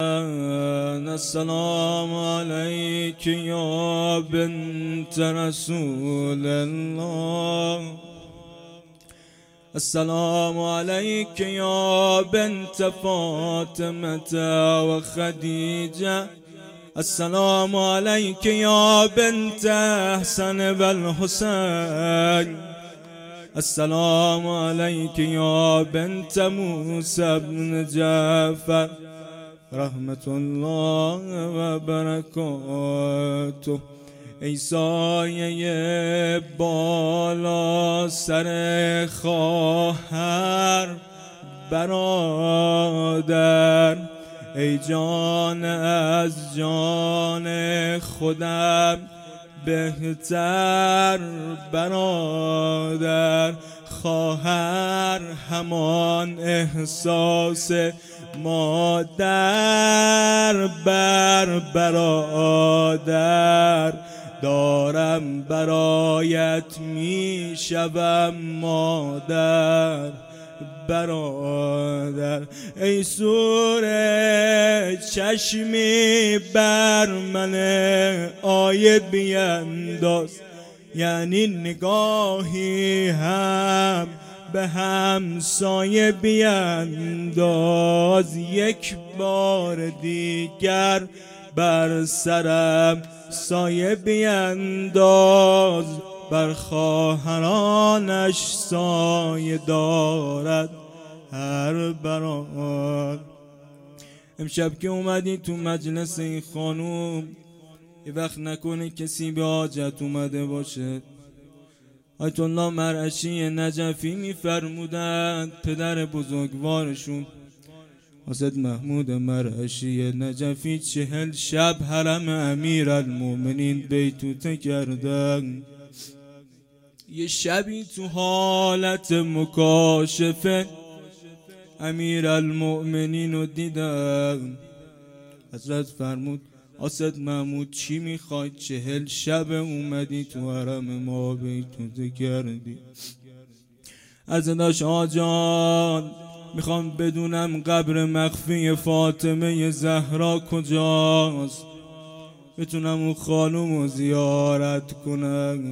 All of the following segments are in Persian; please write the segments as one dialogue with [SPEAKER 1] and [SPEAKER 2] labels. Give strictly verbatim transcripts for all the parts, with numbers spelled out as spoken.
[SPEAKER 1] السلام عليك يا بنت رسول الله. السلام عليك يا بنت فاطمة وخديجة. السلام عليك يا بنت حسن والحسين. السلام عليك يا بنت موسى بن جعفر رحمت الله و برکاته. ای سایه بالا سر خواهر برادر، ای جان از جان خودم بهتر برادر. خواهر همان احساس مادر بر برادر، دارم برایت می شوم مادر برادر. ای سور چشمی بر من آیه بینداز، یعنی نگاهی هم به همسایه بینداز. یک بار دیگر بر سرم سایه بینداز، بر خواهرانش سایه دارد هر برادر. امشب که اومدی تو مجلس این خانوم، یه وقت نکنه کسی به حاجت اومده باشه. آیت الله مرعشی نجفی میفرمودند پدر بزرگوارشون حضرت محمود مرعشی نجفی چهل شب حرم امیرالمومنین بیتوته کردن. یه شبی تو حالت مکاشفه امیرالمومنین رو دیدن. حضرت فرمود حضرت محمود چی میخوای؟ چهل شب اومدی تو حرم ما بیتوته کردی. حضرت آجان میخوام بدونم قبر مخفی فاطمه زهرا کجاست، بتونم اون خانوم رو زیارت کنم.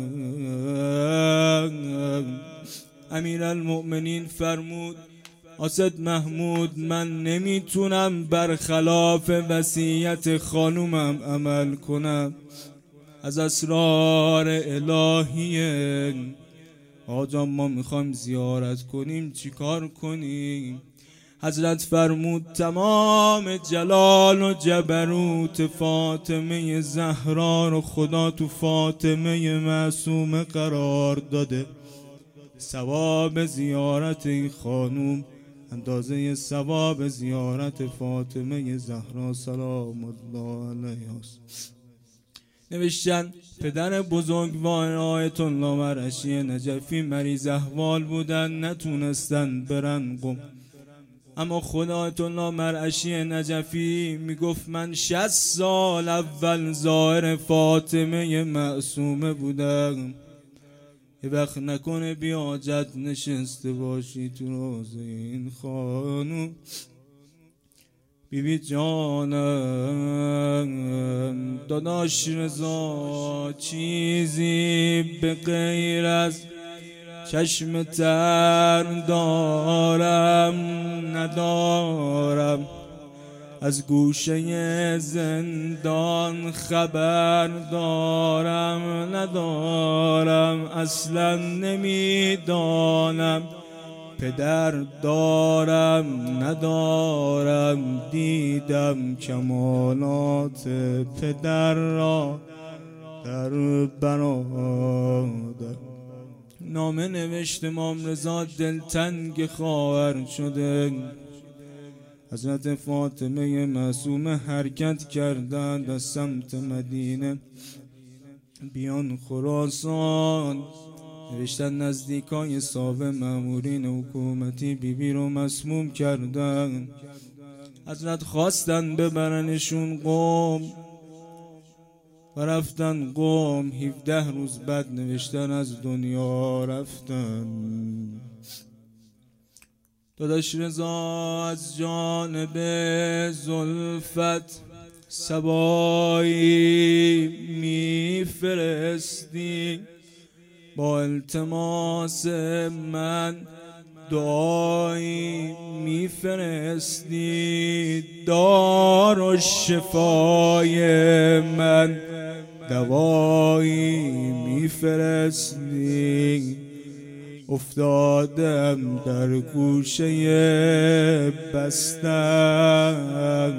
[SPEAKER 1] امیرالمؤمنین فرمود حضرت محمود من نمیتونم برخلاف وصیت خانومم عمل کنم، از اسرار الهیه. آجا ما میخوایم زیارت کنیم چیکار کنیم؟ حضرت فرمود تمام جلال و جبروت فاطمه زهرا رو خدا تو فاطمه معصومه قرار داده. ثواب زیارت این خانوم اندازه ثواب زیارت فاطمه زهرا سلام الله علیها است. نوشتن پدر بزرگوار آیت الله مرعشی نجفی مریض احوال بودن، نتونستن برن قم. اما خدا آیت الله مرعشی نجفی میگفت من شصت سال اول زائر فاطمه معصومه بودم. یه وقت نکنه بی حاجت نشسته باشی تو روضه این خانوم. بی بی جانم داداش رضا چیزی به غیر از چشم تر دارم ندارم، از گوشه زندان خبر دارم ندارم، اصلا نمیدانم پدر دارم ندارم، دیدم کمالات پدر را در برادر. نامه نوشت امام رضا دلتنگ خواهر شده. حضرت فاطمه معصومه حرکت کردند از سمت مدینه بیان خراسان. نوشتن نزدیکای ساوه مامورین حکومتی بیبی بی رو مسموم کردن. حضرت خواستن ببرنشون قم و رفتن قم. هفده روز بعد نوشتن از دنیا رفتن. داداش رضا از جانب زلفت سبایی میفرستی، با التماس من دعایی میفرستی، دار و شفای من دوایی میفرستی. افتادم در گوشه بستم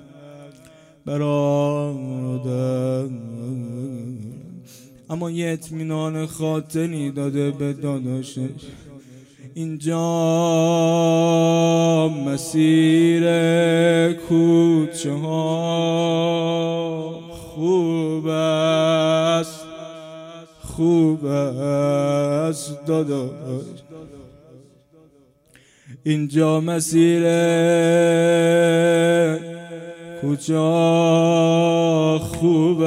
[SPEAKER 1] برادر، اما یه اطمینان خاطری داده به داداشش. اینجا مسیر کوچه ها خوب است، خوب است داداش، اینجا مسیر کوچه ها خوب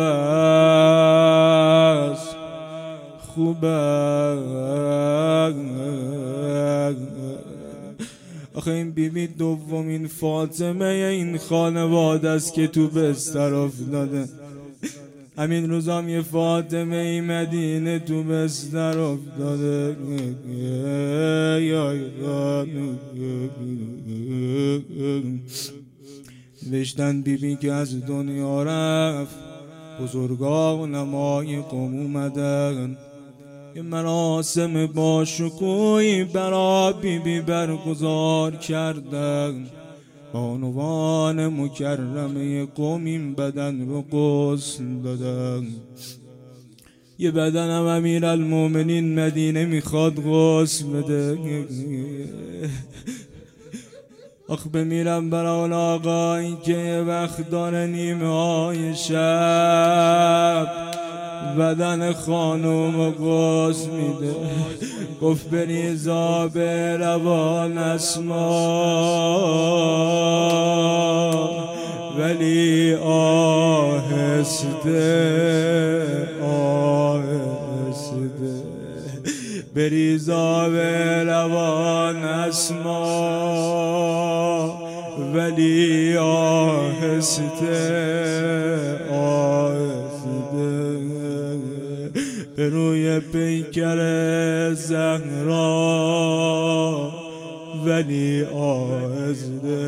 [SPEAKER 1] است، خوب است. آخه این بیبی دومین فاطمه این خانواده است که تو بستر افتاده. همین روزام یه فاطمه ای مدینه تو بستر افتاده. نوشتن بیبی که از دنیا رفت، بزرگان نمای قوم اومدن، یه مراسم با شکوهی برا بیبی برگزار کردن. بانوان مکرمه قوم این بدن رو غسل دادن. یه بدن هم امیر المومنین مدینه میخواد غسل بده. آخ بمیرم برا اون آقایی که یه وقت داره نیمه های شب بدن خانوم رو غسل میده. گفت بریز آب روان اسما، ولی آهسته آهسته. بریز آب روان اسما، ولی آهسته آهسته. به روی پیکر زهرا، ولی آهسته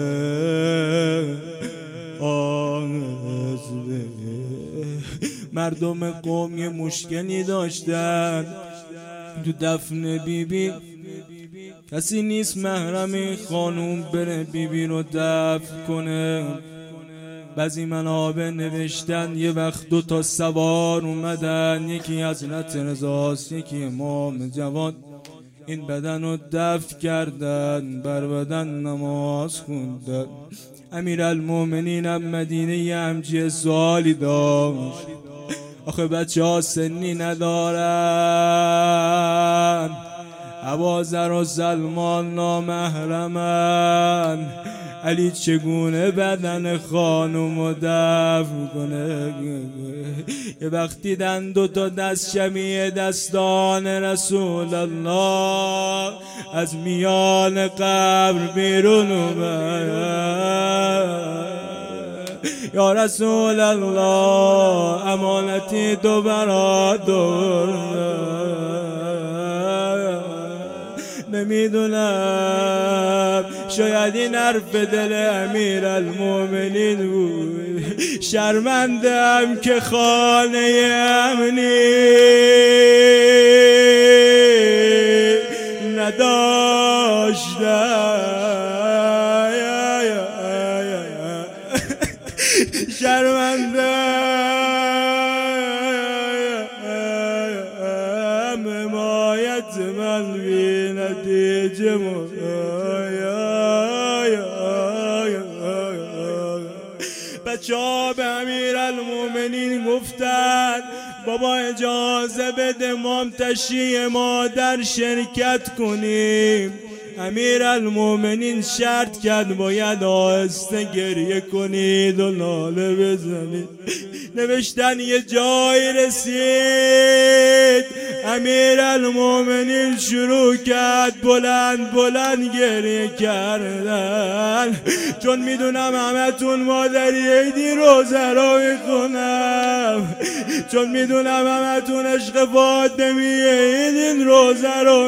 [SPEAKER 1] آهسته. مردم قوم یه مشکلی داشتن تو دفن بیبی. کسی نیست محرم خانوم بره بیبی رو دفن کنه. بعضی منابع نوشتن یه وقت دو تا سوار اومدن، یکی حضرت رضاست یکی امام جواد. این بدن رو دفن کردن، بر بدن نماز خوندن. امیر المومنین هم مدینه یه همچین سوالی داشت. آخه بچه ها سنی ندارن، ابوذر و سلمان نامحرمن، علی چگونه بدن خانم رو دفن کنه؟ یه وقت دیدن دو تا دست شبیه دستان رسول الله از میان قبر بیرون اومد. یا رسول الله امانتی دو برادر، نمیدونم شاید این حرف دل امیر المومنین بود. شرمندم که خانه امنی نداشتم، شرمندم حمایت من بی نتیجه بچه ها به امیر المومنین گفتن بابا اجازه بده ما تشییع مادر شرکت کنیم. امیرالمومنین شرط کرد باید آهسته گریه کنید و ناله بزنید. نوشتن یه جای رسید امیرالمومنین شروع کرد بلند بلند گریه کردن، چون میدونم همتون مادری عیدی روزه رو میخونم، چون میدونم همتون عشق فاطمی عیدین روزه رو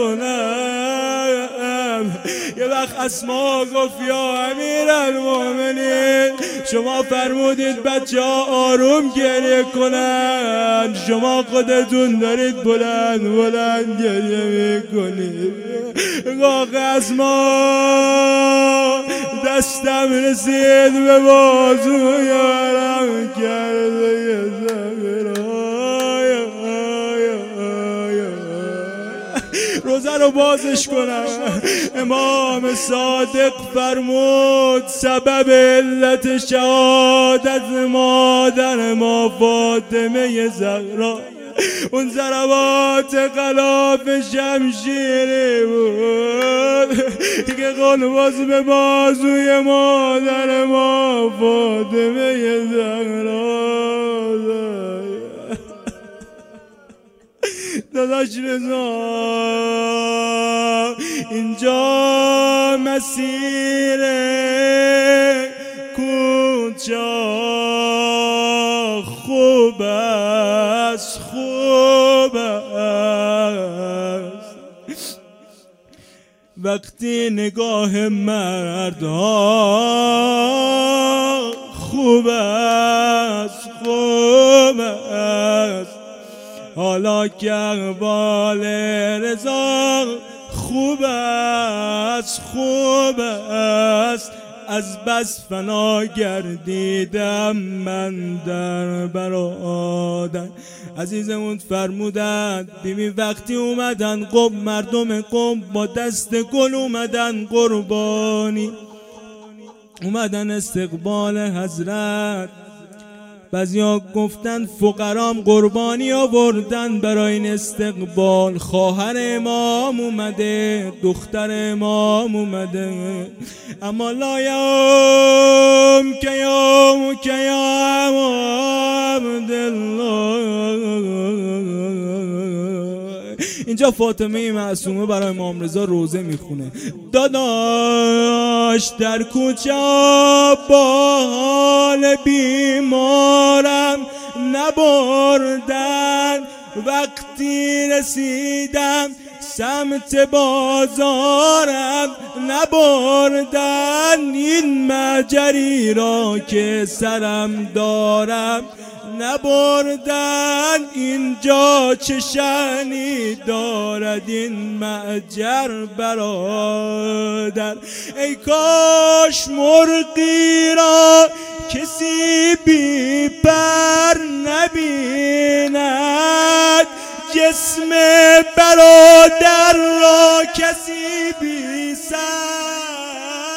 [SPEAKER 1] میخونم. یه وقت اسما گفت یا امیرالمومنین شما فرمودید بچه ها آروم گریه کنن، شما خودتون دارید بلند بلند گریه میکنید. گفت اسما دستم رسید به بازو یارم کرده یه روزه رو بازش کنم. امام صادق فرمود سبب علت شهادت مادر ما فاطمه زهرا اون ضربات غلاف شمشیری بود که قلواز به بازوی مادر ما فاطمه زهرا. داداش رضا اینجا مسیر کوچا خوب است خوب است وقتی نگاه مردها خوب است خوب است حالا که اقبال رضا خوب است خوب است از بس فنا گردیدم من در برادر. عزیزمون فرمودند بیبی وقتی اومدن قم مردم قم با دست گل اومدن قربانی اومدن استقبال حضرت. بعضیا گفتن فقرام قربانی آوردن برای این استقبال. خواهر امام اومده دختر امام اومده اما لا یوم که یوم که یوم عبدالله. اینجا فاطمه معصومه برای امام رضا روزه میخونه. داداش در کوچه با حال بیمارم نبردن وقتی رسیدم سمت بازارم نبردن این مجری را که سرم دارم نبردن اینجا چه شأنی دارد این معجر برادر. ای کاش مرغی را کسی بی پر نبیند جسم برادر را کسی بی سر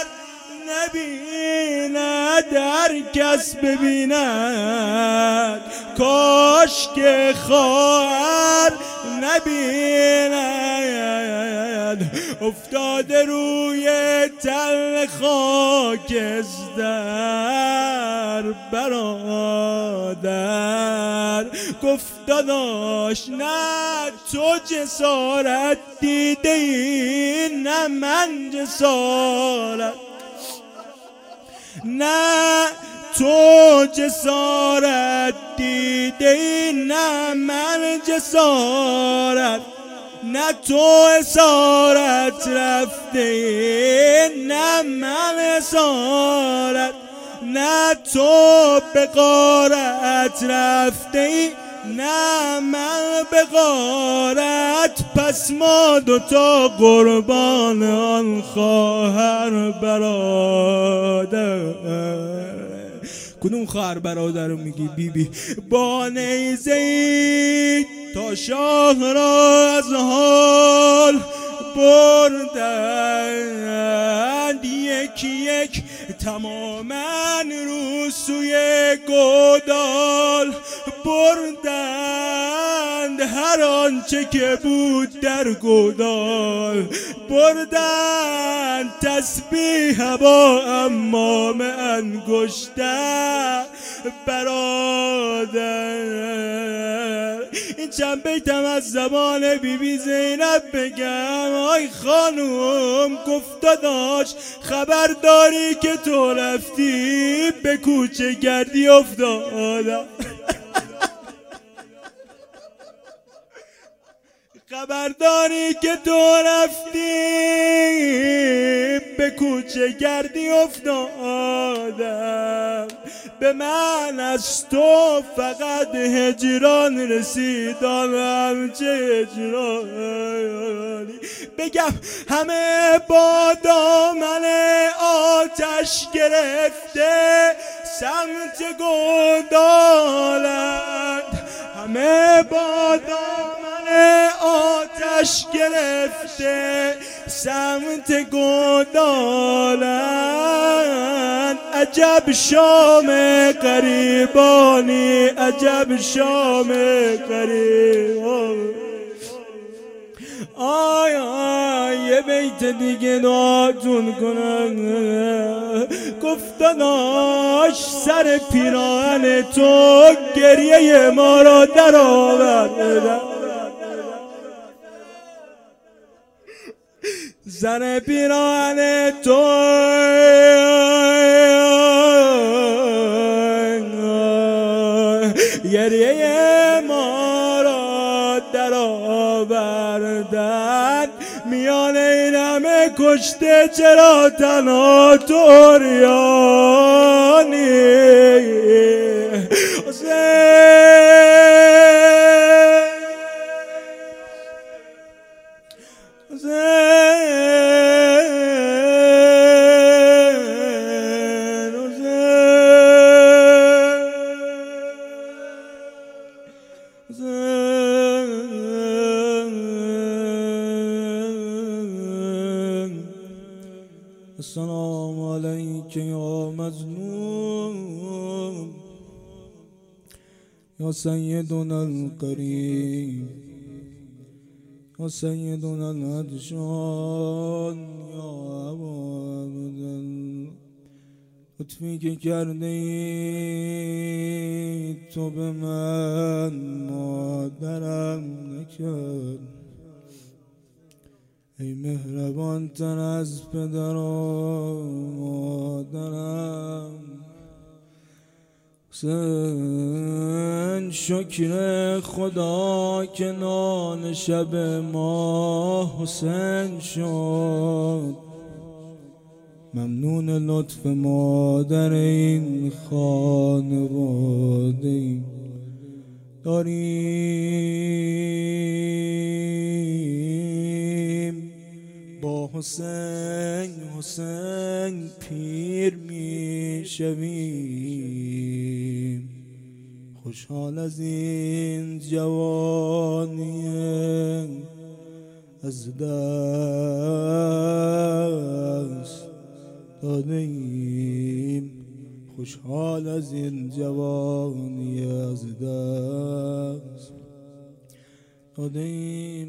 [SPEAKER 1] نبیند هر کس ببیند کاش که خواهر نبیند افتاده روی تل خاکستر برادر. گفت داداش نه تو جسارت دیده ای نه من جسارت نه تو جسارت دیده ای نه من جسارت نه تو اسارت رفته ای نه من اسارت نه تو به غارت رفته ای نه من به غارت. پس ما دوتا قربان آن خواهر برادر. کدوم خواهر برادر رو میگی بیبی؟ با نیزه تا شاه را از حال بردند یکی یک تماما رو سوی گودال بردند هر آنچه که بود در گودال بردن تسبیح با امام انگشتر برادر. این چند بیتم از زبان بی بی زینب بگم. آی خانوم گفت داداش خبر داری که تو رفتی به کوچه گردی افتادم. خبر داری که تو رفتی به کوچه گردی افتادم. به من از تو فقط هجران رسیدم. چه هجرانی بگم همه با دامن آتش گرفته سمت گودالند. همه با دامن آتش گرفته سمت گودالند. عجب شام غریبانی، عجب شام غریبانی. آی آی یه بیت دیگه دعاتون کنم. گفت داداش سر پیراهن تو گریه ما را در آورد. سر پیراهن تو گریه ما را در آوردن. میان این همه کشته چرا تنها طوریانی؟ السلام علیک یا مظلوم یا سیدنا القریب یا سیدنا العطشان یا ابا عبدالله. لطفی که کرده ای تو به من مادرم نکرد. ای مهربان تر از پدر و مادرم. حسین شکر خدا که نان شب ما حسین شد. ممنون لطف مادر این خانواده داریم. با حسین حسین پیر می شویم. خوشحال از این جوانی از دست دادیم. خوشحال از این جوانی از دست دادیم.